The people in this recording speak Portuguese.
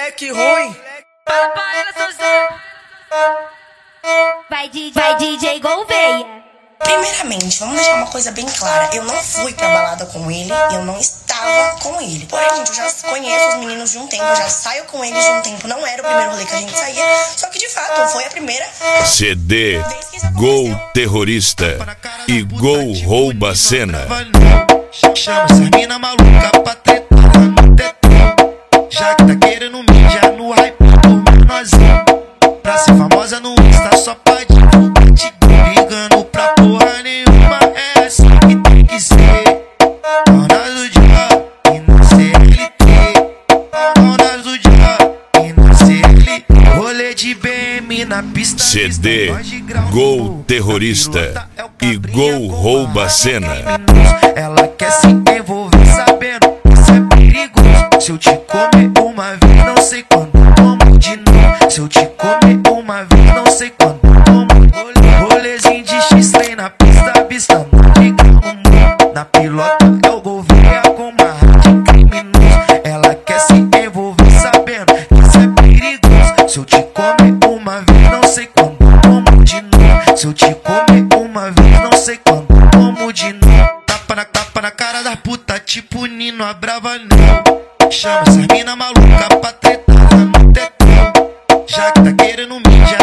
moleque ruim. Fala pra ela, seu Zé. Vai DJ Gouveia. Primeiramente, vamos deixar uma coisa bem clara. Eu não fui pra balada com ele, eu não estava com ele. Porém, gente, eu já conheço os meninos de um tempo, eu já saio com eles de um tempo. Não era o primeiro rolê que a gente saía, só que de fato foi a primeira CD Gol Terrorista e Gol Rouba Cena. Chama essa mina maluca pra tretar no tetão. Já que tá querendo mijar no hype do menorzinho. Pra ser famosa no Insta só pra divulgar, te ligando pra porra nenhuma. É assim que tem que ser. Dona do dia e não CLT. Dona do dia e não CLT. Rolê de BM na pista. CD Gol Terrorista e Gol Rouba Cena. Ela quer se envolver sabendo que isso é perigoso. Se eu te comer uma vez, não sei quando como de novo. Se eu te comer uma vez, não sei quando como. Rolezinho de X-Trem na pista, vista no liga no mundo. Na pilota eu Gouveia com uma rádio criminoso. Ela quer se envolver sabendo que isso é perigoso. Se eu te comer uma vez, não sei quando como de novo. Se eu te comer uma vez, não sei quando como de novo. Tapa na cara da puta, tipo Nino Abravanel. Chama essa mina maluca pra tretar no tetão. Já que tá querendo mijar